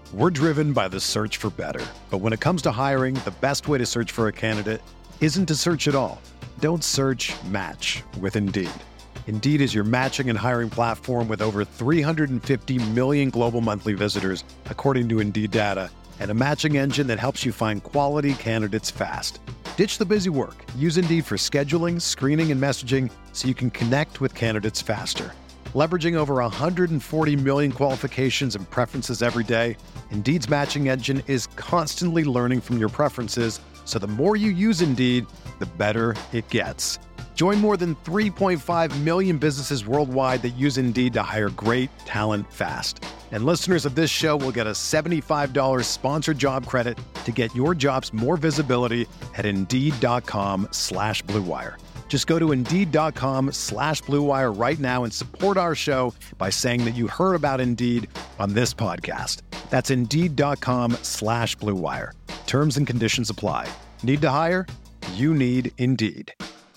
We're driven by the search for better. But when it comes to hiring, the best way to search for a candidate isn't to search at all. Don't search, match with Indeed. Indeed is your matching and hiring platform with over 350 million global monthly visitors, according to Indeed data, and a matching engine that helps you find quality candidates fast. Ditch the busy work. Use Indeed for scheduling, screening, and messaging so you can connect with candidates faster. Leveraging over 140 million qualifications and preferences every day, Indeed's matching engine is constantly learning from your preferences, so the more you use Indeed, the better it gets. Join more than 3.5 million businesses worldwide that use Indeed to hire great talent fast. And listeners of this show will get a $75 sponsored job credit to get your jobs more visibility at Indeed.com/Blue Wire. Just go to Indeed.com/Blue Wire right now and support our show by saying that you heard about Indeed on this podcast. That's Indeed.com/Blue Wire. Terms and conditions apply. Need to hire? You need Indeed.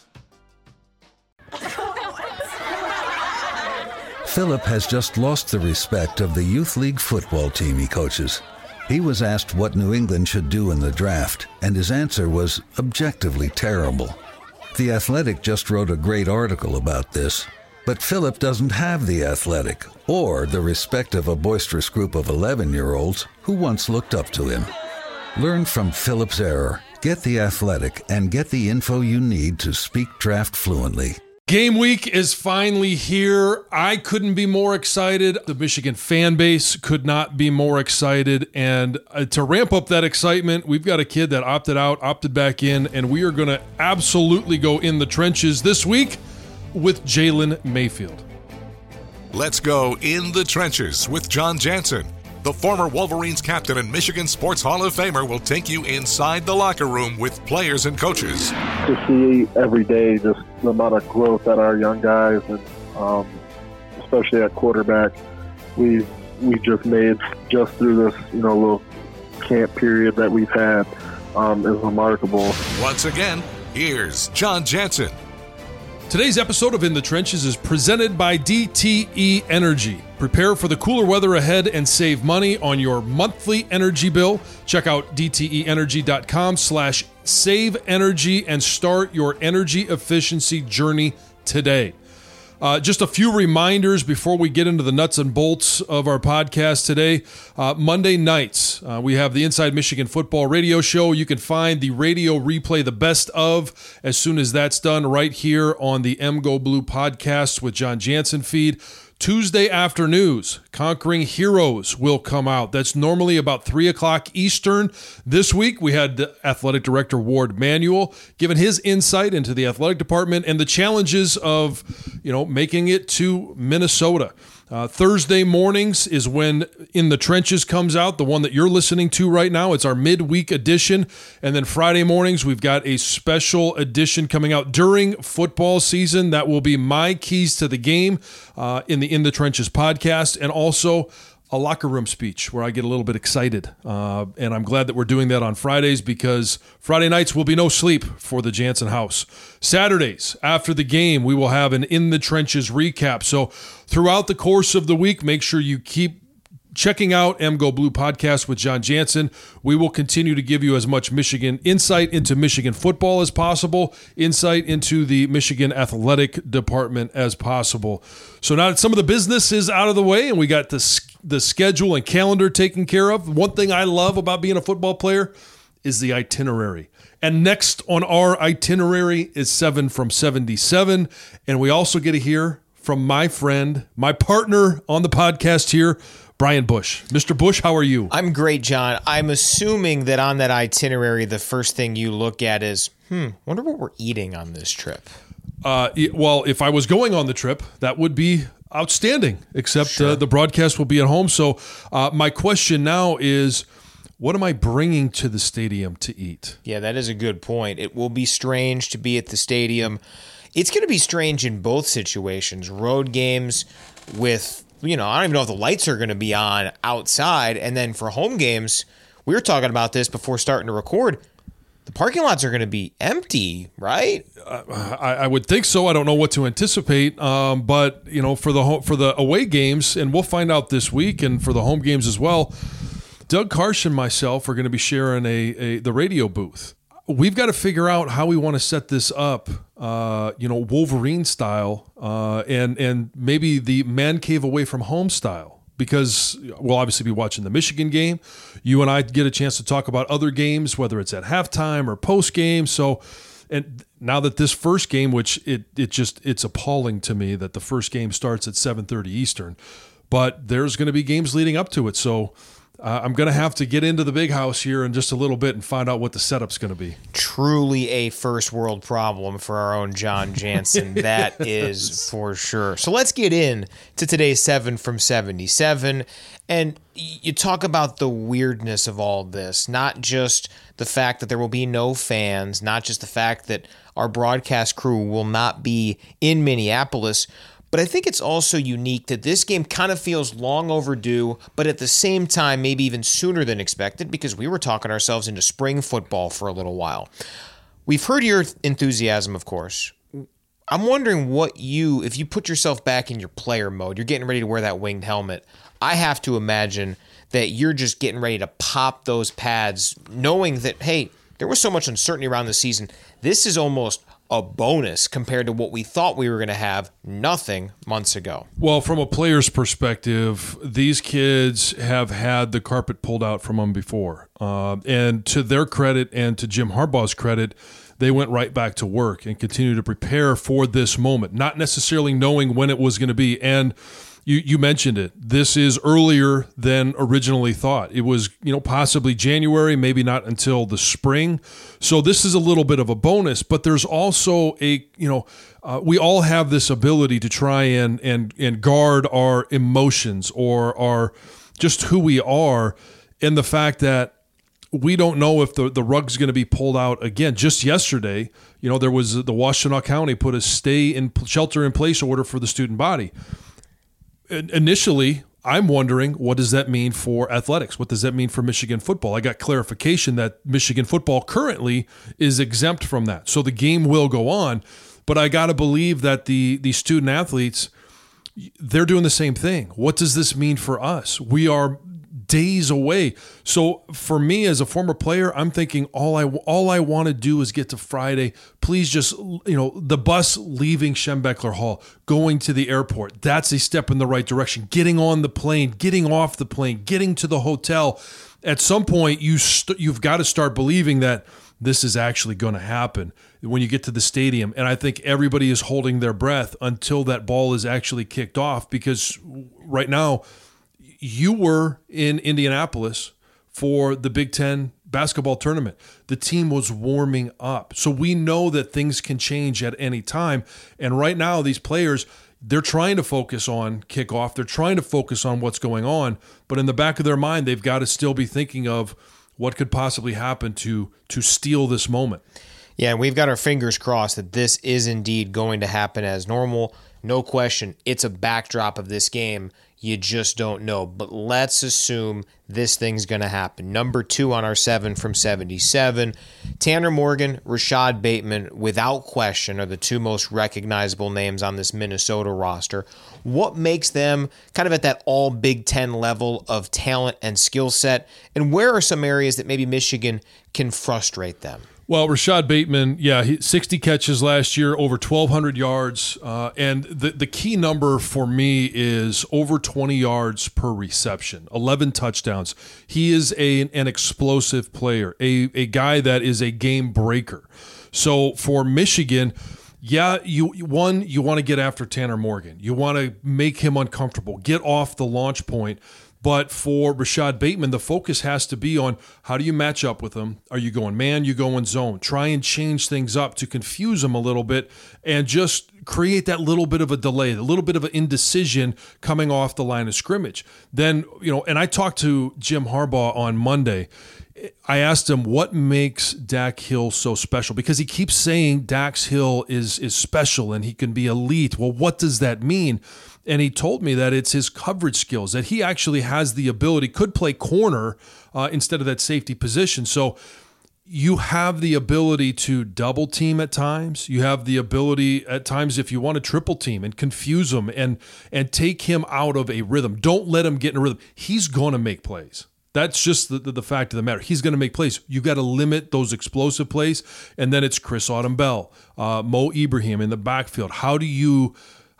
Philip has just lost the respect of the Youth League football team he coaches. He was asked what New England should do in the draft, and his answer was objectively terrible. The Athletic just wrote a great article about this, but Philip doesn't have The Athletic or the respect of a boisterous group of 11-year-olds who once looked up to him. Learn from Philip's error. Get The Athletic and get the info you need to speak draft fluently. Game week is finally here. I couldn't be more excited. The Michigan fan base could not be more excited. And to ramp up that excitement, we've got a kid that opted out, opted back in, and we are going to absolutely go in the trenches this week with Jalen Mayfield. Let's go in the trenches with John Jansen. The former Wolverines captain and Michigan Sports Hall of Famer will take you inside the locker room with players and coaches. To see every day just the amount of growth that our young guys, and especially at quarterback, we just made just through this little camp period that we've had is remarkable. Once again, here's John Jansen. Today's episode of In the Trenches is presented by DTE Energy. Prepare for the cooler weather ahead and save money on your monthly energy bill. Check out DTEenergy.com/save-energy and start your energy efficiency journey today. Just a few reminders before we get into the nuts and bolts of our podcast today. Monday nights, we have the Inside Michigan Football radio show. You can find the radio replay, the best of, as soon as that's done, right here on the MGO Blue podcast with John Jansen feed. Tuesday afternoons, Conquering Heroes will come out. That's normally about 3 o'clock Eastern. This week, we had Athletic Director Ward Manuel giving his insight into the athletic department and the challenges of, making it to Minnesota. Thursday mornings is when In the Trenches comes out, the one that you're listening to right now. It's our midweek edition. And then Friday mornings, we've got a special edition coming out during football season. That will be My Keys to the Game in the Trenches podcast, and also a locker room speech where I get a little bit excited. And I'm glad that we're doing that on Fridays, because Friday nights will be no sleep for the Jansen house. Saturdays, after the game, we will have an In the Trenches recap. So throughout the course of the week, make sure you keep checking out MGO Blue podcast with John Jansen. We will continue to give you as much Michigan insight into Michigan football as possible, insight into the Michigan athletic department as possible. So now that some of the business is out of the way and we got the schedule and calendar taken care of, one thing I love about being a football player is the itinerary. And next on our itinerary is 7 from 77. And we also get to hear from my friend, my partner on the podcast here, Brian Bush. Mr. Bush, how are you? I'm great, John. I'm assuming that on that itinerary, the first thing you look at is, wonder what we're eating on this trip. Well, if I was going on the trip, that would be outstanding, except sure. The broadcast will be at home. So my question now is, what am I bringing to the stadium to eat? Yeah, that is a good point. It will be strange to be at the stadium. It's going to be strange in both situations. Road games with, I don't even know if the lights are going to be on outside. And then for home games, we were talking about this before starting to record. The parking lots are going to be empty, right? I would think so. I don't know what to anticipate. But, for the away games, and we'll find out this week, and for the home games as well, Doug Karsh and myself are going to be sharing the radio booth. We've got to figure out how we want to set this up, Wolverine style, and maybe the man cave away from home style. Because we'll obviously be watching the Michigan game. You and I get a chance to talk about other games, whether it's at halftime or post game. So, and now that this first game, which it's appalling to me that the first game starts at 7:30 Eastern, but there's going to be games leading up to it. So I'm going to have to get into the big house here in just a little bit and find out what the setup's going to be. Truly a first world problem for our own John Jansen. That is for sure. So let's get in to today's 7 from 77. And you talk about the weirdness of all this, not just the fact that there will be no fans, not just the fact that our broadcast crew will not be in Minneapolis, but I think it's also unique that this game kind of feels long overdue, but at the same time, maybe even sooner than expected, because we were talking ourselves into spring football for a little while. We've heard your enthusiasm, of course. I'm wondering if you put yourself back in your player mode, you're getting ready to wear that winged helmet. I have to imagine that you're just getting ready to pop those pads, knowing that, hey, there was so much uncertainty around the season. This is almost a bonus compared to what we thought we were going to have nothing months ago. Well, from a player's perspective, these kids have had the carpet pulled out from them before. And to their credit and to Jim Harbaugh's credit, they went right back to work and continued to prepare for this moment, not necessarily knowing when it was going to be. And you mentioned it. This is earlier than originally thought. It was, possibly January, maybe not until the spring. So this is a little bit of a bonus, but there's also we all have this ability to try and guard our emotions or our just who we are, and the fact that we don't know if the rug's going to be pulled out again. Just yesterday, there was the Washtenaw County put a shelter in place order for the student body. Initially, I'm wondering, what does that mean for athletics? What does that mean for Michigan football? I got clarification that Michigan football currently is exempt from that. So the game will go on, but I got to believe that the student athletes, they're doing the same thing. What does this mean for us? We are days away. So for me as a former player, I'm thinking all I want to do is get to Friday. Please just, the bus leaving Schembechler Hall, going to the airport. That's a step in the right direction. Getting on the plane, getting off the plane, getting to the hotel. At some point, you've got to start believing that this is actually going to happen when you get to the stadium. And I think everybody is holding their breath until that ball is actually kicked off, because right now, you were in Indianapolis for the Big Ten basketball tournament. The team was warming up. So we know that things can change at any time. And right now, these players, they're trying to focus on kickoff. They're trying to focus on what's going on. But in the back of their mind, they've got to still be thinking of what could possibly happen to steal this moment. Yeah, and we've got our fingers crossed that this is indeed going to happen as normal. No question, it's a backdrop of this game. You just don't know. But let's assume this thing's going to happen. Number 2 on our 7 from 77. Tanner Morgan, Rashad Bateman, without question, are the 2 most recognizable names on this Minnesota roster. What makes them kind of at that all Big Ten level of talent and skill set? And where are some areas that maybe Michigan can frustrate them? Well, Rashad Bateman, 60 catches last year, over 1,200 yards. And the key number for me is over 20 yards per reception, 11 touchdowns. He is an explosive player, a guy that is a game breaker. So for Michigan, you want to get after Tanner Morgan. You want to make him uncomfortable, get off the launch point. But for Rashad Bateman, the focus has to be on how do you match up with him? Are you going man? You going zone? Try and change things up to confuse him a little bit and just create that little bit of a delay, a little bit of an indecision coming off the line of scrimmage. Then, and I talked to Jim Harbaugh on Monday. I asked him what makes Dak Hill so special, because he keeps saying Dax Hill is special and he can be elite. Well, what does that mean? And he told me that it's his coverage skills, that he actually has the ability, could play corner instead of that safety position. So you have the ability to double team at times. You have the ability at times, if you want to triple team and confuse him and take him out of a rhythm. Don't let him get in a rhythm. He's going to make plays. That's just the fact of the matter. He's going to make plays. You got to limit those explosive plays, and then it's Chris Auden-Bell, Mo Ibrahim in the backfield. How do you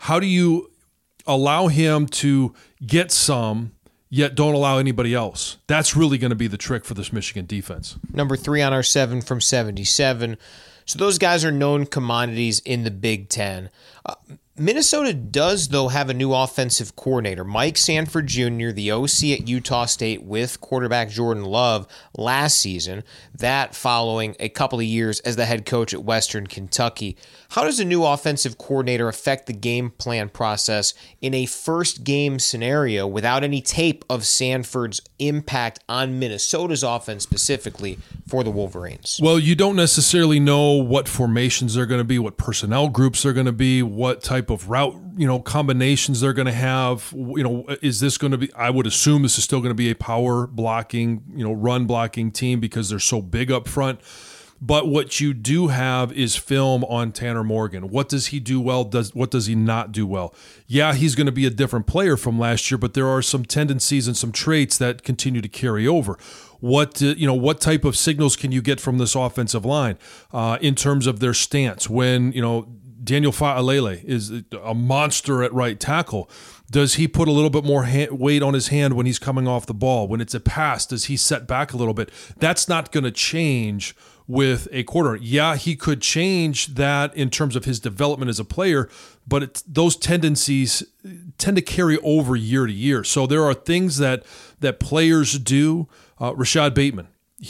allow him to get some, yet don't allow anybody else? That's really going to be the trick for this Michigan defense. Number 3 on our 7 from 77. So those guys are known commodities in the Big Ten. Minnesota does, though, have a new offensive coordinator, Mike Sanford Jr., the OC at Utah State with quarterback Jordan Love last season, that following a couple of years as the head coach at Western Kentucky. How does a new offensive coordinator affect the game plan process in a first game scenario without any tape of Sanford's impact on Minnesota's offense specifically for the Wolverines? Well, you don't necessarily know what formations they're going to be, what personnel groups they're going to be, what type of route, combinations they're going to have. Is this going to be, I would assume this is still going to be a power blocking, run blocking team because they're so big up front. But what you do have is film on Tanner Morgan. What does he do well? What does he not do well? Yeah, he's going to be a different player from last year, but there are some tendencies and some traits that continue to carry over. What type of signals can you get from this offensive line in terms of their stance when, Daniel Fa'alele is a monster at right tackle? Does he put a little bit more weight on his hand when he's coming off the ball? When it's a pass, does he set back a little bit? That's not going to change with a quarter. Yeah, he could change that in terms of his development as a player, but those tendencies tend to carry over year to year. So there are things that players do. Rashad Bateman,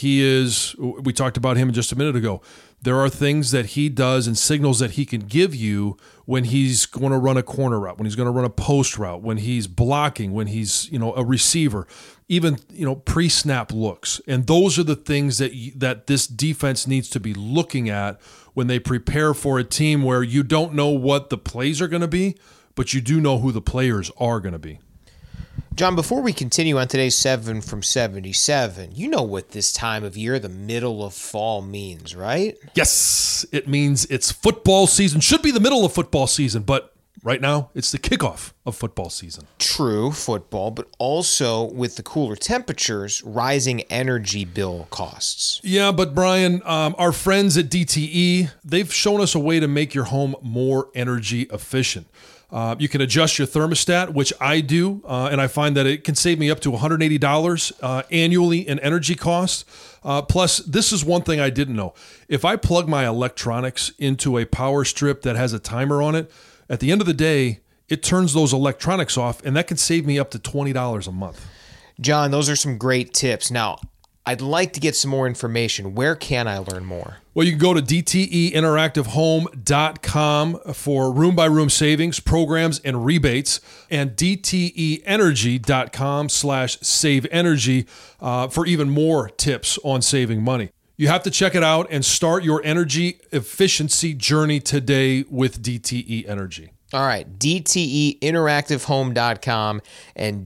we talked about him just a minute ago. There are things that he does and signals that he can give you when he's going to run a corner route, when he's going to run a post route, when he's blocking, when he's, a receiver, even, pre-snap looks. And those are the things that this defense needs to be looking at when they prepare for a team where you don't know what the plays are going to be, but you do know who the players are going to be. John, before we continue on today's 7 from 77, you know what this time of year, the middle of fall, means, right? Yes, it means it's football season. Should be the middle of football season, but right now it's the kickoff of football season. True, football, but also with the cooler temperatures, rising energy bill costs. Yeah, but Brian, our friends at DTE, they've shown us a way to make your home more energy efficient. You can adjust your thermostat, which I do, and I find that it can save me up to $180 annually in energy costs. Plus, this is one thing I didn't know. If I plug my electronics into a power strip that has a timer on it, at the end of the day, it turns those electronics off, and that can save me up to $20 a month. John, those are some great tips. Now, I'd like to get some more information. Where can I learn more? Well, you can go to DTEinteractivehome.com for room-by-room savings, programs, and rebates, and DTEenergy.com/saveenergy for even more tips on saving money. You have to check it out and start your energy efficiency journey today with DTE Energy. All right, DTEinteractivehome.com and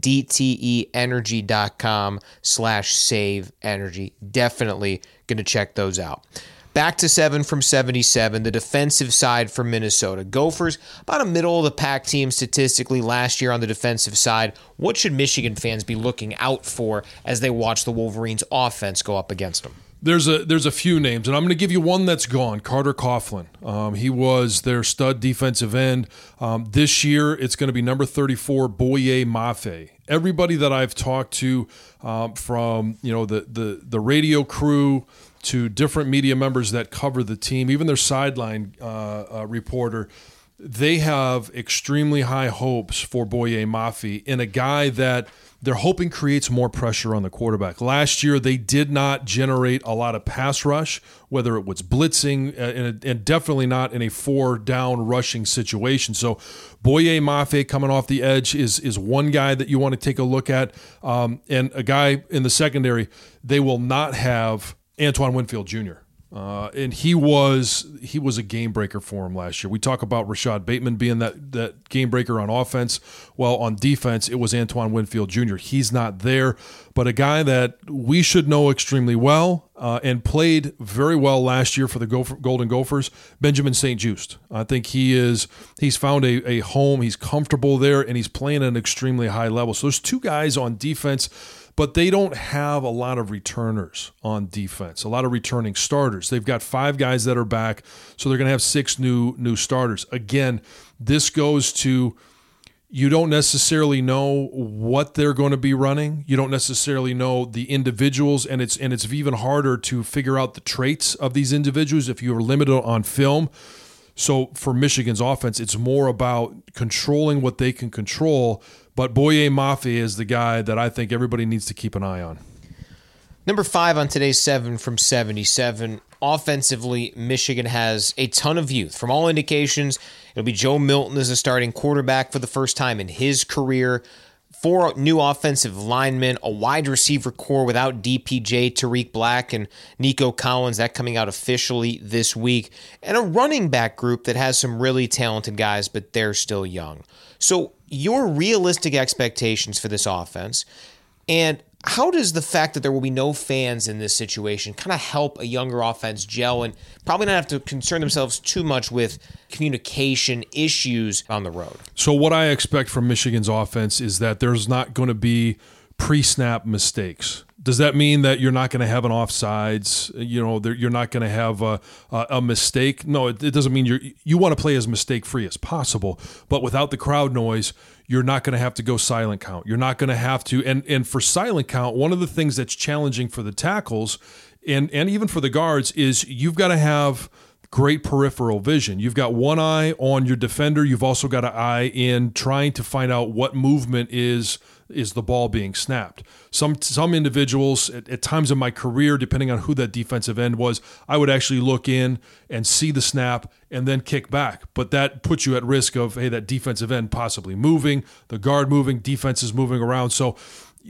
DTEenergy.com/saveenergy. Definitely going to check those out. Back to 7 from 77, the defensive side for Minnesota. Gophers, about a middle-of-the-pack team statistically last year on the defensive side. What should Michigan fans be looking out for as they watch the Wolverines' offense go up against them? There's a few names, and I'm going to give you one that's gone, Carter Coughlin. He was their stud defensive end. This year, it's going to be number 34, Boye Mafe. Everybody that I've talked to from the radio crew to different media members that cover the team, even their sideline reporter, they have extremely high hopes for Boye Mafe in a guy that they're hoping creates more pressure on the quarterback. Last year, they did not generate a lot of pass rush, whether it was blitzing and definitely not in a 4-down rushing situation. So Boye Mafe coming off the edge is one guy that you want to take a look at. And a guy in the secondary, they will not have Antoine Winfield Jr., and he was a game breaker for him last year. We talk about Rashad Bateman being that game breaker on offense. Well, on defense, it was Antoine Winfield Jr. He's not there, but a guy that we should know extremely well. and played very well last year for the Golden Gophers, Benjamin St-Juste. I think he's found a home. He's comfortable there, and he's playing at an extremely high level. So there's two guys on defense, but they don't have a lot of returners on defense, a lot of returning starters. They've got 5 guys that are back, so they're going to have 6 new starters. Again, this goes to, you don't necessarily know what they're going to be running. You don't necessarily know the individuals, and it's even harder to figure out the traits of these individuals if you are limited on film. So for Michigan's offense, it's more about controlling what they can control. But Boye Mafe is the guy that I think everybody needs to keep an eye on. Number 5 on today's 7 from 77. Offensively, Michigan has a ton of youth. From all indications, it'll be Joe Milton as a starting quarterback for the first time in his career. 4 new offensive linemen, a wide receiver core without DPJ, Tariq Black, and Nico Collins, that coming out officially this week, and a running back group that has some really talented guys, but they're still young. So your realistic expectations for this offense, and how does the fact that there will be no fans in this situation kind of help a younger offense gel and probably not have to concern themselves too much with communication issues on the road? So what I expect from Michigan's offense is that there's not going to be pre-snap mistakes. Does that mean that you're not going to have an offsides? You're not going to have a mistake? No, it doesn't mean you want to play as mistake-free as possible. But without the crowd noise, you're not going to have to go silent count. You're not going to have to. And for silent count, one of the things that's challenging for the tackles and even for the guards is you've got to have great peripheral vision. You've got one eye on your defender. You've also got an eye in trying to find out what movement is the ball being snapped. Some individuals at times in my career, depending on who that defensive end was, I would actually look in and see the snap and then kick back. But that puts you at risk of, hey, that defensive end possibly moving, the guard moving, defense is moving around. So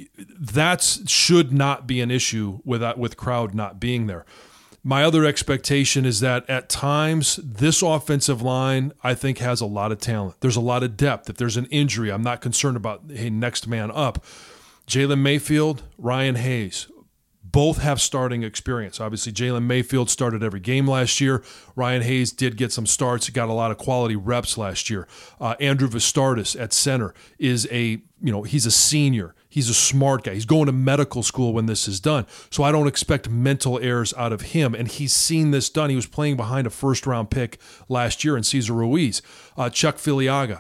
that should not be an issue with crowd not being there. My other expectation is that at times this offensive line, I think, has a lot of talent. There's a lot of depth. If there's an injury, I'm not concerned about, hey, next man up. Jalen Mayfield, Ryan Hayes, both have starting experience. Obviously, Jalen Mayfield started every game last year. Ryan Hayes did get some starts, got a lot of quality reps last year. Andrew Vistardis at center is he's a senior. He's a smart guy. He's going to medical school when this is done. So I don't expect mental errors out of him. And he's seen this done. He was playing behind a first-round pick last year in Cesar Ruiz. Chuck Filiaga,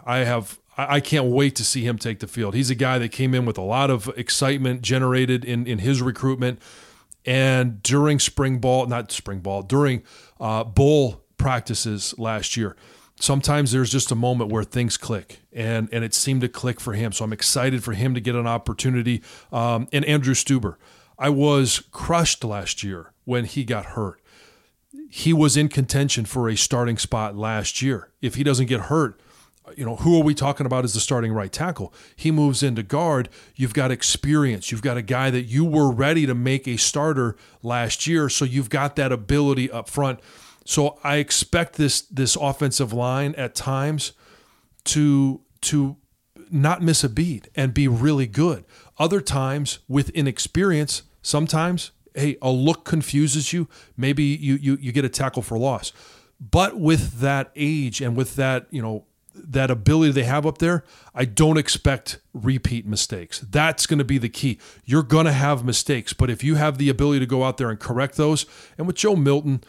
I can't wait to see him take the field. He's a guy that came in with a lot of excitement generated in his recruitment. And during during bowl practices last year, sometimes there's just a moment where things click, and it seemed to click for him. So I'm excited for him to get an opportunity. And Andrew Stuber, I was crushed last year when he got hurt. He was in contention for a starting spot last year. If he doesn't get hurt, who are we talking about as the starting right tackle? He moves into guard. You've got experience. You've got a guy that you were ready to make a starter last year, so you've got that ability up front. So I expect this offensive line at times to not miss a beat and be really good. Other times with inexperience, sometimes, hey, a look confuses you. Maybe you get a tackle for loss. But with that age and with that, that ability they have up there, I don't expect repeat mistakes. That's going to be the key. You're going to have mistakes, but if you have the ability to go out there and correct those, and with Joe Milton,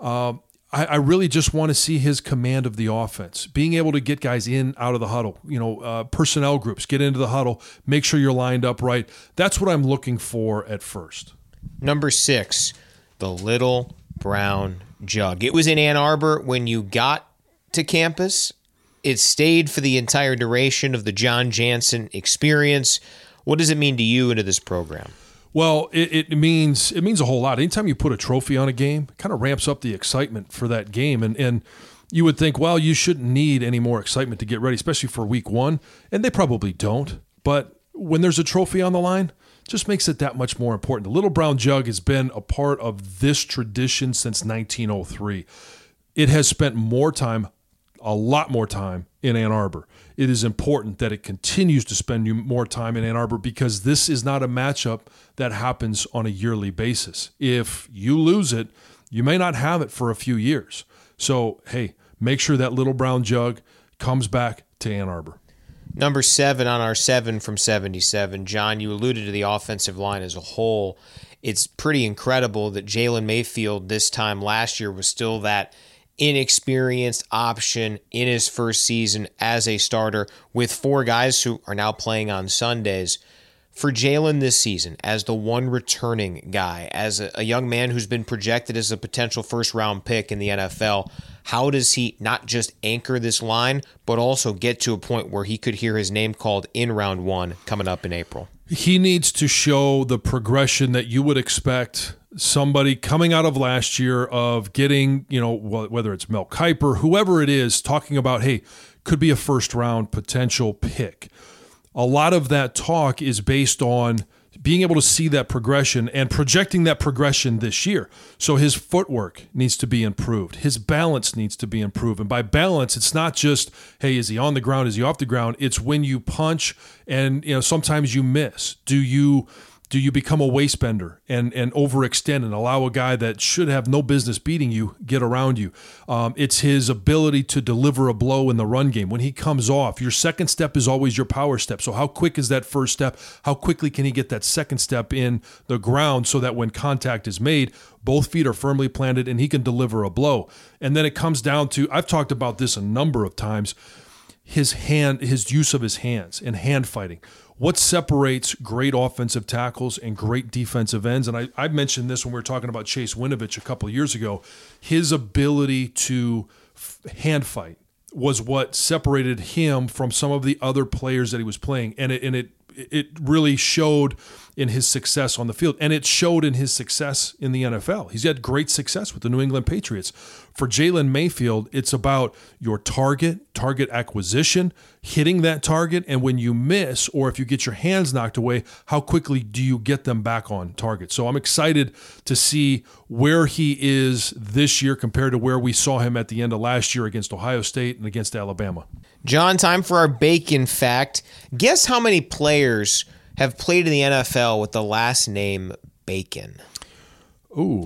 I really just want to see his command of the offense, being able to get guys in, out of the huddle, personnel groups, get into the huddle, make sure you're lined up right. That's what I'm looking for at first. Number 6, the Little Brown Jug. It was in Ann Arbor when you got to campus. It stayed for the entire duration of the John Jansen experience. What does it mean to you and to this program? Well, it means a whole lot. Anytime you put a trophy on a game, it kind of ramps up the excitement for that game. And you would think, well, you shouldn't need any more excitement to get ready, especially for week 1. And they probably don't. But when there's a trophy on the line, it just makes it that much more important. The Little Brown Jug has been a part of this tradition since 1903. It has spent more time, a lot more time in Ann Arbor. It is important that it continues to spend more time in Ann Arbor because this is not a matchup that happens on a yearly basis. If you lose it, you may not have it for a few years. So, hey, make sure that little brown jug comes back to Ann Arbor. Number 7 on our 7 from 77. John, you alluded to the offensive line as a whole. It's pretty incredible that Jalen Mayfield this time last year was still that inexperienced option in his first season as a starter with 4 guys who are now playing on Sundays. For Jalen this season, as the one returning guy, as a young man who's been projected as a potential first-round pick in the NFL, how does he not just anchor this line, but also get to a point where he could hear his name called in round 1 coming up in April? He needs to show the progression that you would expect somebody coming out of last year of getting, whether it's Mel Kiper, whoever it is, talking about, hey, could be a first-round potential pick. A lot of that talk is based on being able to see that progression and projecting that progression this year. So his footwork needs to be improved. His balance needs to be improved. And by balance, it's not just, hey, is he on the ground? Is he off the ground? It's when you punch and, sometimes you miss. Do you become a waist bender and overextend and allow a guy that should have no business beating you get around you? It's his ability to deliver a blow in the run game. When he comes off, your second step is always your power step. So how quick is that first step? How quickly can he get that second step in the ground so that when contact is made, both feet are firmly planted and he can deliver a blow? And then it comes down to, I've talked about this a number of times, his use of his hands and hand fighting. What separates great offensive tackles and great defensive ends? And I mentioned this when we were talking about Chase Winovich a couple of years ago. His ability to hand fight was what separated him from some of the other players that he was playing. And it really showed in his success on the field. And it showed in his success in the NFL. He's had great success with the New England Patriots. For Jalen Mayfield, it's about your target acquisition, hitting that target, and when you miss or if you get your hands knocked away, how quickly do you get them back on target? So I'm excited to see where he is this year compared to where we saw him at the end of last year against Ohio State and against Alabama. John, time for our Bacon fact. Guess how many players have played in the NFL with the last name Bacon? Ooh,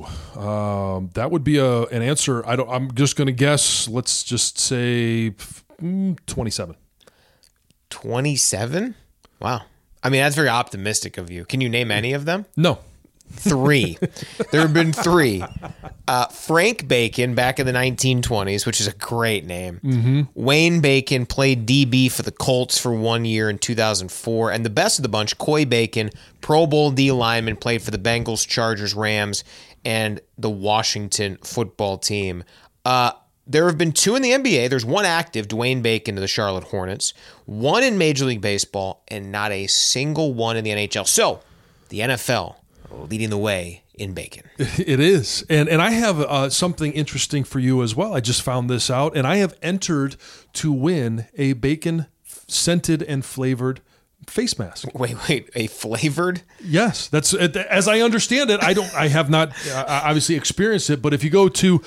that would be an answer. I'm just going to guess. Let's just say 27. 27? Wow. I mean, that's very optimistic of you. Can you name any of them? No. 3. There have been 3. Frank Bacon back in the 1920s, which is a great name. Mm-hmm. Wayne Bacon played DB for the Colts for 1 year in 2004. And the best of the bunch, Coy Bacon, Pro Bowl D lineman, played for the Bengals, Chargers, Rams, and the Washington football team. There have been 2 in the NBA. There's 1 active, Dwayne Bacon to the Charlotte Hornets, 1 in Major League Baseball, and not a single one in the NHL. So the NFL leading the way in Bacon. It is. And I have something interesting for you as well. I just found this out, and I have entered to win a bacon scented and flavored face mask. Wait, a flavored? Yes, that's as I understand it. I have not obviously experienced it, but if you go to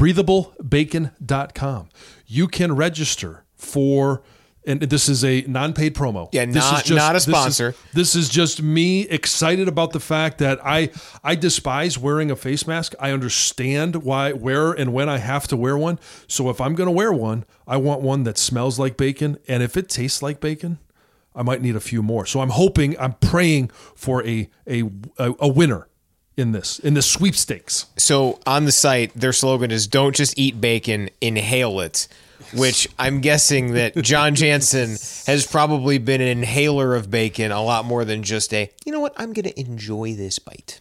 breathablebacon.com, you can register for. And this is a non-paid promo. Yeah, not a sponsor. This is just me excited about the fact that I despise wearing a face mask. I understand where and when I have to wear one. So if I'm going to wear one, I want one that smells like bacon. And if it tastes like bacon, I might need a few more. So I'm praying for a winner in this sweepstakes. So on the site, their slogan is "Don't just eat bacon, inhale it." Which I'm guessing that John Jansen has probably been an inhaler of bacon a lot more than just I'm going to enjoy this bite.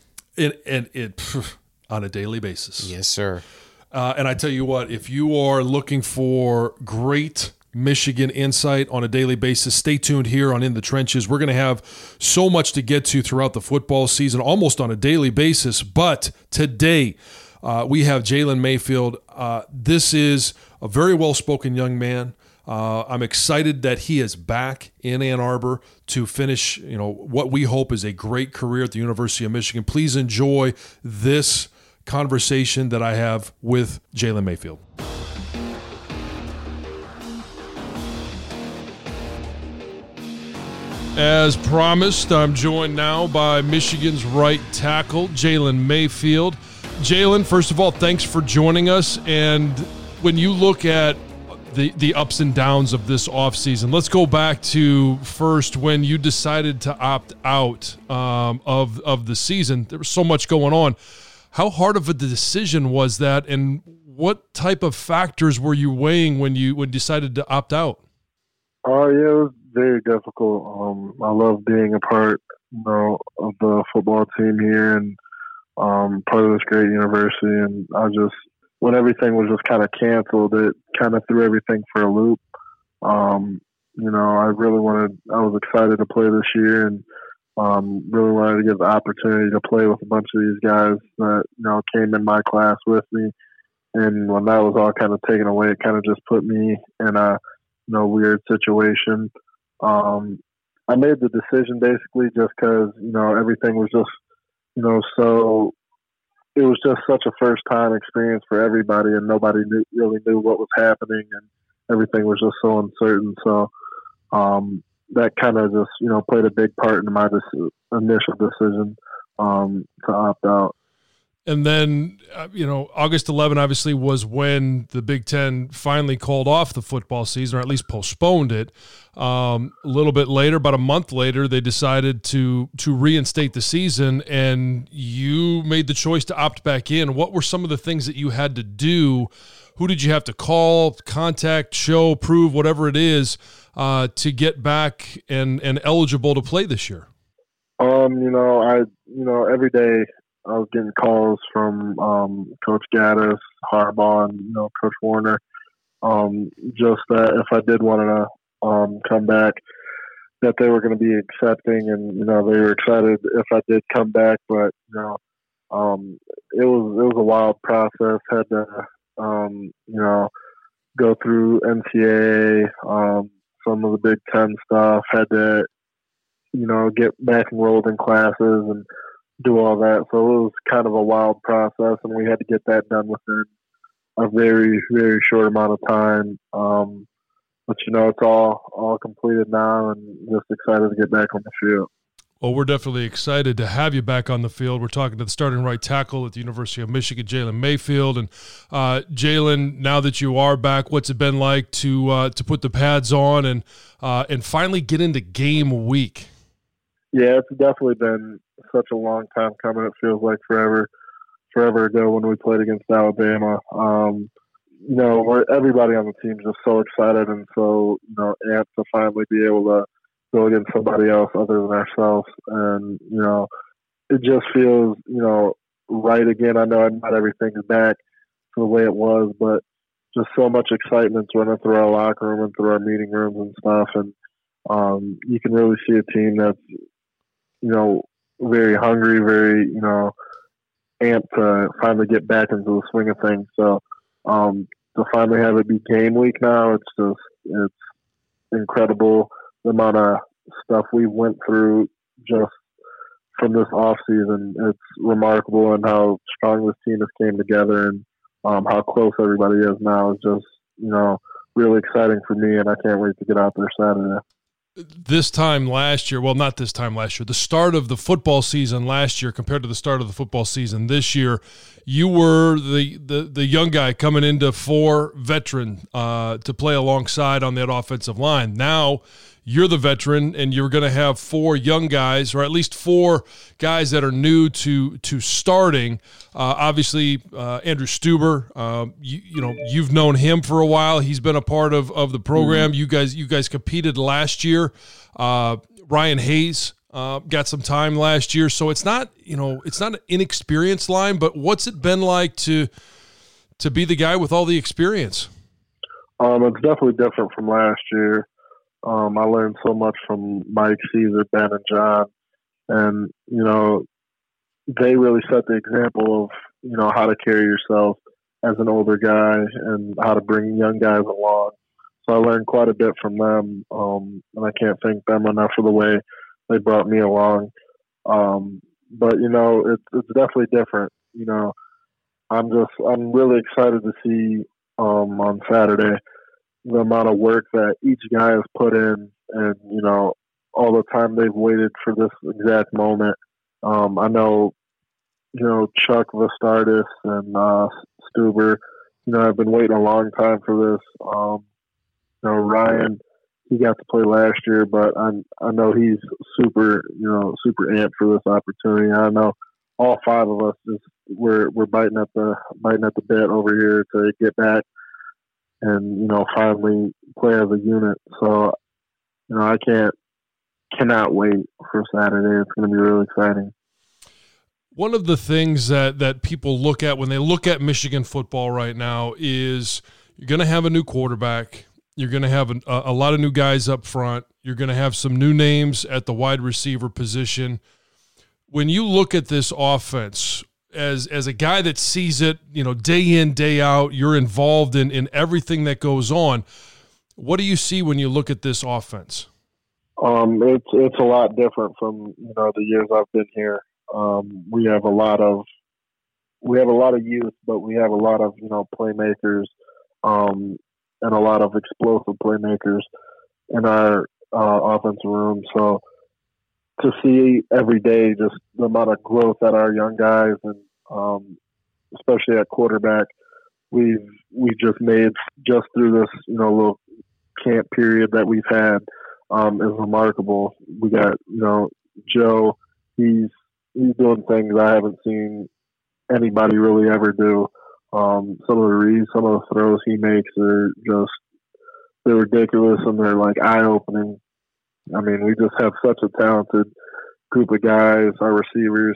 It on a daily basis. Yes, sir. And I tell you what, if you are looking for great Michigan insight on a daily basis, stay tuned here on In the Trenches. We're going to have so much to get to throughout the football season, almost on a daily basis. But today, we have Jalen Mayfield. This is a very well-spoken young man. I'm excited that he is back in Ann Arbor to finish, what we hope is a great career at the University of Michigan. Please enjoy this conversation that I have with Jalen Mayfield. As promised, I'm joined now by Michigan's right tackle, Jalen Mayfield. Jalen, first of all, thanks for joining us. And when you look at the ups and downs of this offseason, let's go back to first when you decided to opt out of the season. There was so much going on. How hard of a decision was that, and what type of factors were you weighing when you decided to opt out? Yeah, it was very difficult. I love being a part, of the football team here and part of this great university. And when everything was just kind of canceled, it kind of threw everything for a loop. I was excited to play this year and really wanted to get the opportunity to play with a bunch of these guys that, came in my class with me. And when that was all kind of taken away, it kind of just put me in a weird situation. I made the decision basically just because, everything was just, so it was just such a first time experience for everybody and nobody really knew what was happening and everything was just so uncertain. So, that kind of just, played a big part in my initial decision, to opt out. And then, August 11 obviously was when the Big Ten finally called off the football season, or at least postponed it. A little bit later, about a month later, they decided to reinstate the season, and you made the choice to opt back in. What were some of the things that you had to do? Who did you have to call, contact, show, prove, whatever it is, to get back and eligible to play this year? Every day I was getting calls from Coach Gaddis, Harbaugh, and Coach Warner. Just that if I did want to come back, that they were going to be accepting, and they were excited if I did come back. But it was a wild process. Had to go through NCAA, some of the Big Ten stuff. Had to get back enrolled in classes and do all that. So it was kind of a wild process, and we had to get that done within a very, very short amount of time. But it's all completed now, and just excited to get back on the field. Well, we're definitely excited to have you back on the field. We're talking to the starting right tackle at the University of Michigan, Jalen Mayfield. And Jalen, now that you are back, what's it been like to put the pads on and finally get into game week? Yeah, it's definitely been such a long time coming. It feels like forever ago when we played against Alabama. Everybody on the team is just so excited and so, amped to finally be able to go against somebody else other than ourselves. And, it just feels, right again. I know not everything's back to the way it was, but just so much excitement running through our locker room and through our meeting rooms and stuff. And you can really see a team that's, very hungry, very, amped to finally get back into the swing of things. So to finally have it be game week now, it's incredible the amount of stuff we went through just from this off season. It's remarkable, and how strong this team has came together, and how close everybody is now is just, really exciting for me, and I can't wait to get out there Saturday. This time last year, well, not this time last year, the start of the football season last year compared to the start of the football season this year, you were the young guy coming into for veteran to play alongside on that offensive line. Now you're the veteran, and you're going to have four young guys, or at least four guys that are new to starting. Obviously, Andrew Stuber, you've known him for a while. He's been a part of the program. Mm-hmm. You guys competed last year. Ryan Hayes got some time last year, so it's not an inexperienced line. But what's it been like to be the guy with all the experience? It's definitely different from last year. I learned so much from Mike, Caesar, Ben, and John. And, they really set the example of, how to carry yourself as an older guy and how to bring young guys along. So I learned quite a bit from them. And I can't thank them enough for the way they brought me along. But, it's definitely different. I'm really excited to see on Saturday the amount of work that each guy has put in, and all the time they've waited for this exact moment. I know, Chuck Vastardis and Stuber, I've been waiting a long time for this. Ryan, he got to play last year, but I know he's super amped for this opportunity. I know all five of us we're biting at the bit over here to get back and finally play as a unit. So I cannot wait for Saturday. It's going to be really exciting. One of the things that people look at when they look at Michigan football right now is you're going to have a new quarterback. You're going to have a lot of new guys up front. You're going to have some new names at the wide receiver position. When you look at this offense, as a guy that sees it, day in, day out, you're involved in everything that goes on. What do you see when you look at this offense? It's a lot different from the years I've been here. We have a lot of youth, but we have a lot of playmakers, and a lot of explosive playmakers in our offensive room. So to see every day just the amount of growth that our young guys and especially at quarterback we've just made just through this little camp period that we've had is remarkable. We got Joe. He's doing things I haven't seen anybody really ever do. Some of the reads, some of the throws he makes they're ridiculous and they're like eye-opening. I mean, we just have such a talented group of guys, our receivers.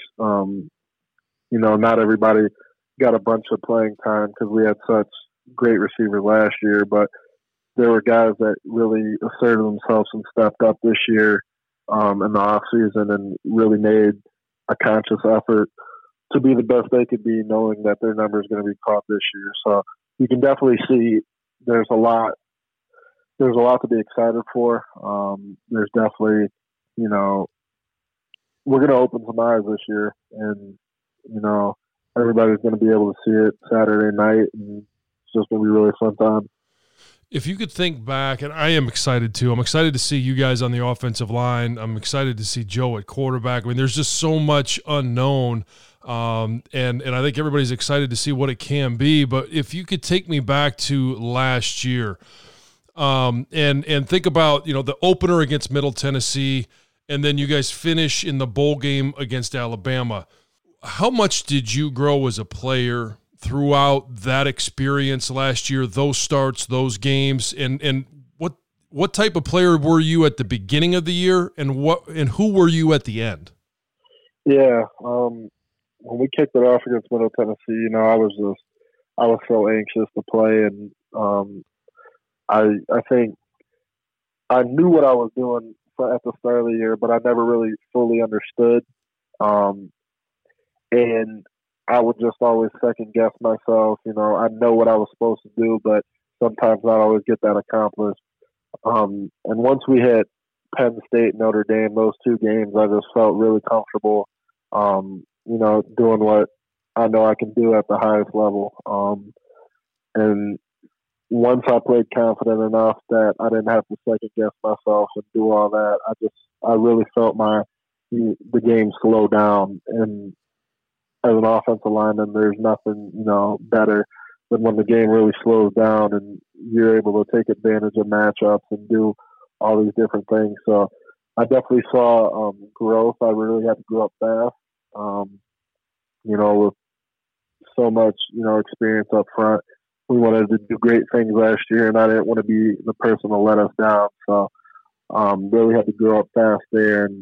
Not everybody got a bunch of playing time because we had such great receivers last year, but there were guys that really asserted themselves and stepped up this year in the offseason and really made a conscious effort to be the best they could be, knowing that their number is going to be caught this year. So you can definitely see there's a lot to be excited for. There's definitely, we're going to open some eyes this year, and everybody's going to be able to see it Saturday night, and it's just going to be really fun time. If you could think back, and I am excited too. I'm excited to see you guys on the offensive line. I'm excited to see Joe at quarterback. I mean, there's just so much unknown, and I think everybody's excited to see what it can be. But if you could take me back to last year, and think about the opener against Middle Tennessee, and then you guys finish in the bowl game against Alabama. How much did you grow as a player throughout that experience last year, those starts, those games, and what type of player were you at the beginning of the year, and who were you at the end? Yeah, when we kicked it off against Middle Tennessee, I was so anxious to play, and I think I knew what I was doing at the start of the year, but I never really fully understood, and I would just always second guess myself. I know what I was supposed to do, but sometimes not always get that accomplished. And once we hit Penn State, Notre Dame, those two games, I just felt really comfortable, doing what I know I can do at the highest level. And once I played confident enough that I didn't have to second guess myself and do all that, I really felt the game slow down. And as an offensive lineman, there's nothing, better than when the game really slows down and you're able to take advantage of matchups and do all these different things. So I definitely saw growth. I really had to grow up fast, with so much, experience up front. We wanted to do great things last year, and I didn't want to be the person to let us down. So really had to grow up fast there. And,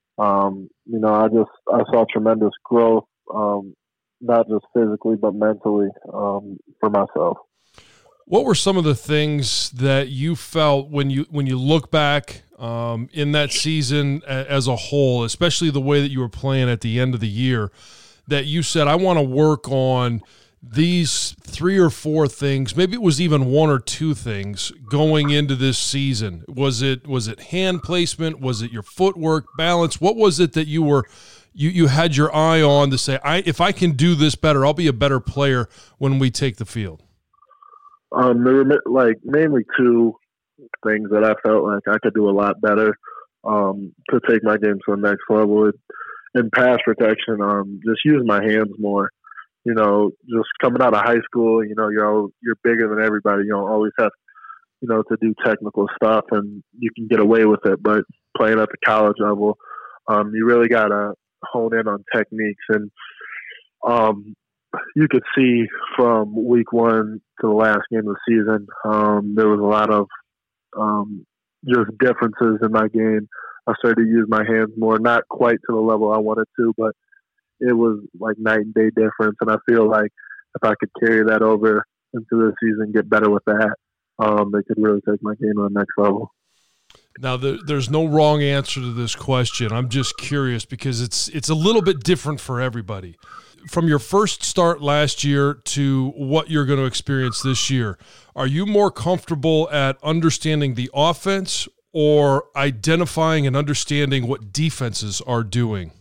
I saw tremendous growth. Not just physically, but mentally for myself. What were some of the things that you felt when you look back in that season as a whole, especially the way that you were playing at the end of the year, that you said, I want to work on these 3 or 4 things, maybe it was even 1 or 2 things going into this season? Was it hand placement? Was it your footwork, balance? What was it that you had your eye on to say, if I can do this better, I'll be a better player when we take the field? There were mainly 2 things that I felt like I could do a lot better. to take my game to the next level. In pass protection, just use my hands more. Just coming out of high school, you're bigger than everybody. You don't always have, to do technical stuff, and you can get away with it. But playing at the college level, you really got to hone in on techniques. And you could see from week 1 to the last game of the season, there was a lot of just differences in my game. I started to use my hands more, not quite to the level I wanted to, but it was like night and day difference. And I feel like if I could carry that over into the season, get better with that, they could really take my game to the next level. Now, there's no wrong answer to this question. I'm just curious because it's a little bit different for everybody. From your first start last year to what you're going to experience this year, are you more comfortable at understanding the offense or identifying and understanding what defenses are doing?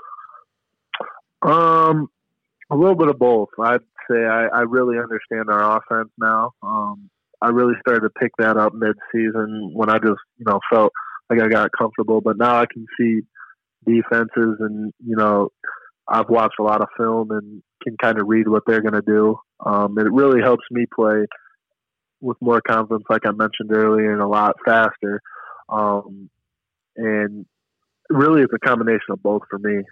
A little bit of both. I'd say I really understand our offense now. I really started to pick that up mid-season when I just, felt like I got comfortable. But now I can see defenses and, I've watched a lot of film and can kind of read what they're going to do. And it really helps me play with more confidence, like I mentioned earlier, and a lot faster. And really it's a combination of both for me.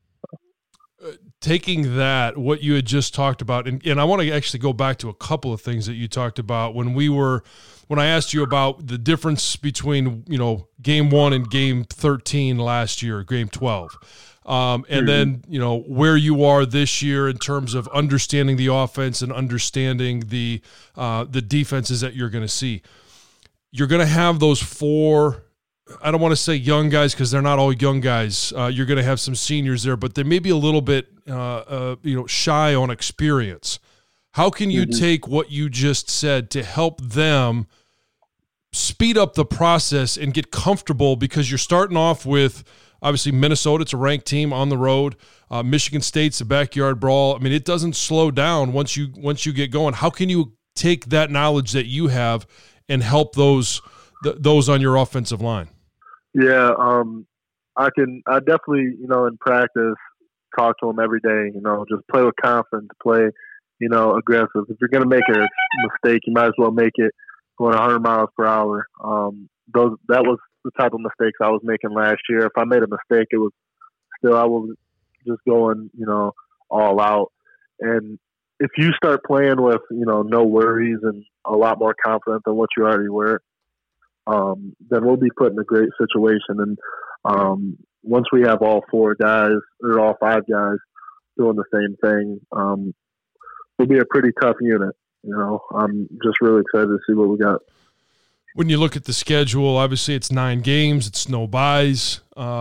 Taking that, what you had just talked about, and I want to actually go back to a couple of things that you talked about when I asked you about the difference between, game 1 and game 13 last year, game 12. And then, where you are this year in terms of understanding the offense and understanding the defenses that you're going to see. You're going to have those 4, I don't want to say young guys because they're not all young guys. You're going to have some seniors there, but they may be a little bit, shy on experience. How can you take what you just said to help them speed up the process and get comfortable? Because you're starting off with, obviously, Minnesota, it's a ranked team on the road. Michigan State's a backyard brawl. I mean, it doesn't slow down once you get going. How can you take that knowledge that you have and help those on your offensive line? Yeah, I definitely, in practice, talk to them every day, just play with confidence, play, aggressive. If you're going to make a mistake, you might as well make it going 100 miles per hour. That was the type of mistakes I was making last year. If I made a mistake, I was just going, all out. And if you start playing with, no worries and a lot more confident than what you already were, then we'll be put in a great situation. And once we have all 4 guys or all 5 guys doing the same thing, it'll be a pretty tough unit. I'm just really excited to see what we got. When you look at the schedule, obviously it's 9 games, it's no buys.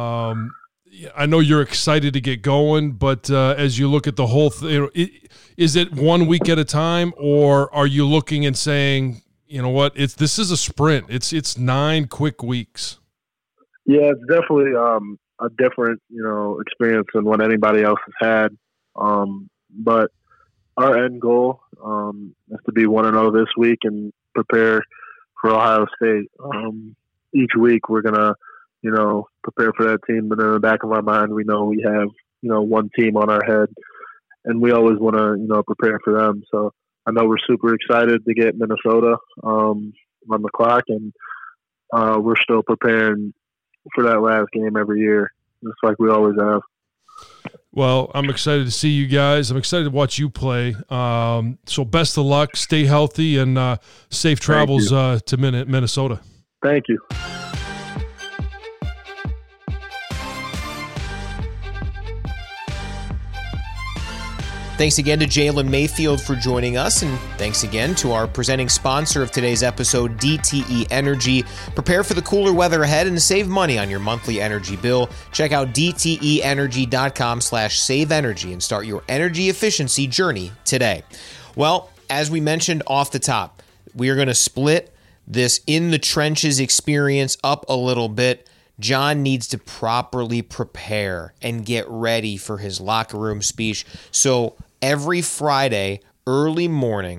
I know you're excited to get going, but as you look at the whole thing, is it 1 week at a time, or are you looking and saying, you know what, this is a sprint. It's 9 quick weeks. Yeah, it's definitely a different, experience than what anybody else has had. But our end goal is to be 1-0 this week and prepare for Ohio State. Each week we're gonna, prepare for that team, but in the back of our mind, we know we have, one team on our head, and we always want to, prepare for them. So I know we're super excited to get Minnesota on the clock, and we're still preparing for that last game every year, just like we always have. Well, I'm excited to see you guys. I'm excited to watch you play. So best of luck, stay healthy, and safe travels to Minnesota. Thank you. Thanks again to Jalen Mayfield for joining us, and thanks again to our presenting sponsor of today's episode, DTE Energy. Prepare for the cooler weather ahead and save money on your monthly energy bill. Check out DTEenergy.com/saveenergy and start your energy efficiency journey today. Well, as we mentioned off the top, we are going to split this in the trenches experience up a little bit. John needs to properly prepare and get ready for his locker room speech. So every Friday, early morning,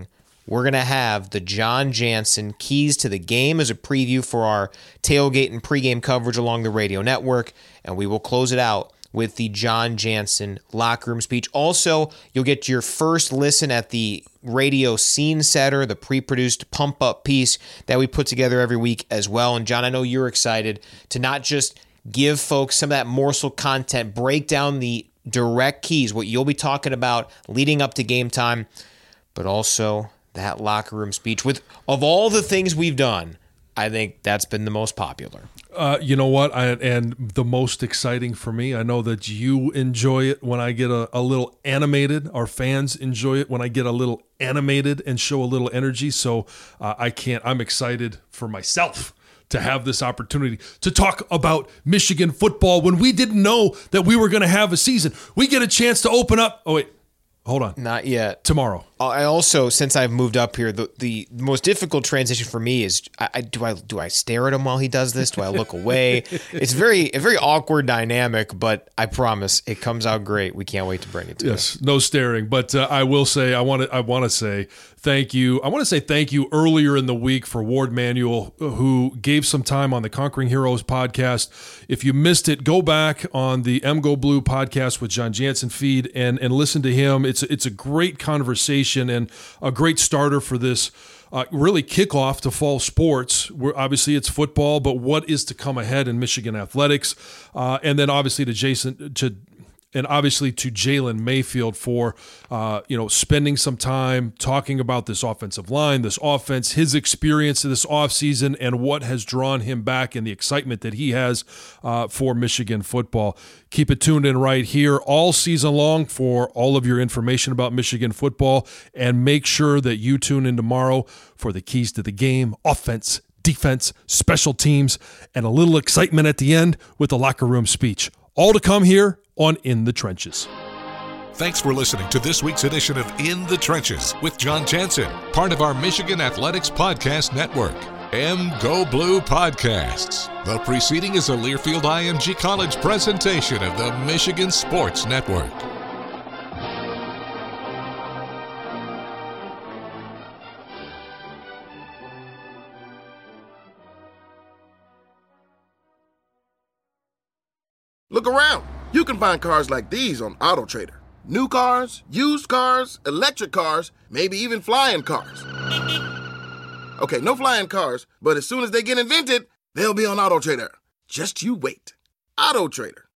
we're going to have the John Jansen Keys to the Game as a preview for our tailgate and pregame coverage along the radio network, and we will close it out with the John Jansen locker room speech. Also, you'll get your first listen at the radio scene setter, the pre-produced pump-up piece that we put together every week as well. And John, I know you're excited to not just give folks some of that morsel content, break down the direct keys, what you'll be talking about leading up to game time, but also that locker room speech. Of all the things we've done, I think that's been the most popular. You know what? And the most exciting for me, I know that you enjoy it when I get a little animated. Our fans enjoy it when I get a little animated and show a little energy. So I'm excited for myself to have this opportunity to talk about Michigan football when we didn't know that we were going to have a season. We get a chance to open up. Oh, wait. Hold on. Not yet. Tomorrow. I also, since I've moved up here, the most difficult transition for me is do I stare at him while he does this? Do I look away? It's a very awkward dynamic, but I promise it comes out great. We can't wait to bring it to you. Yes, no staring. But I will say I want to say thank you. I want to say thank you earlier in the week for Ward Manuel, who gave some time on the Conquering Heroes podcast. If you missed it, go back on the MGO Blue podcast with John Jansen feed and listen to him. It's a great conversation and a great starter for this really kickoff to fall sports. Obviously it's football, but what is to come ahead in Michigan athletics, and then obviously to Jalen Mayfield for spending some time talking about this offensive line, this offense, his experience this offseason, and what has drawn him back and the excitement that he has for Michigan football. Keep it tuned in right here all season long for all of your information about Michigan football, and make sure that you tune in tomorrow for the keys to the game, offense, defense, special teams, and a little excitement at the end with the locker room speech. All to come here on In the Trenches. Thanks for listening to this week's edition of In the Trenches with John Jansen, part of our Michigan Athletics Podcast Network. MGO Blue Podcasts. The preceding is a Learfield IMG College presentation of the Michigan Sports Network. Look around. You can find cars like these on AutoTrader. New cars, used cars, electric cars, maybe even flying cars. Okay, no flying cars, but as soon as they get invented, they'll be on AutoTrader. Just you wait. AutoTrader.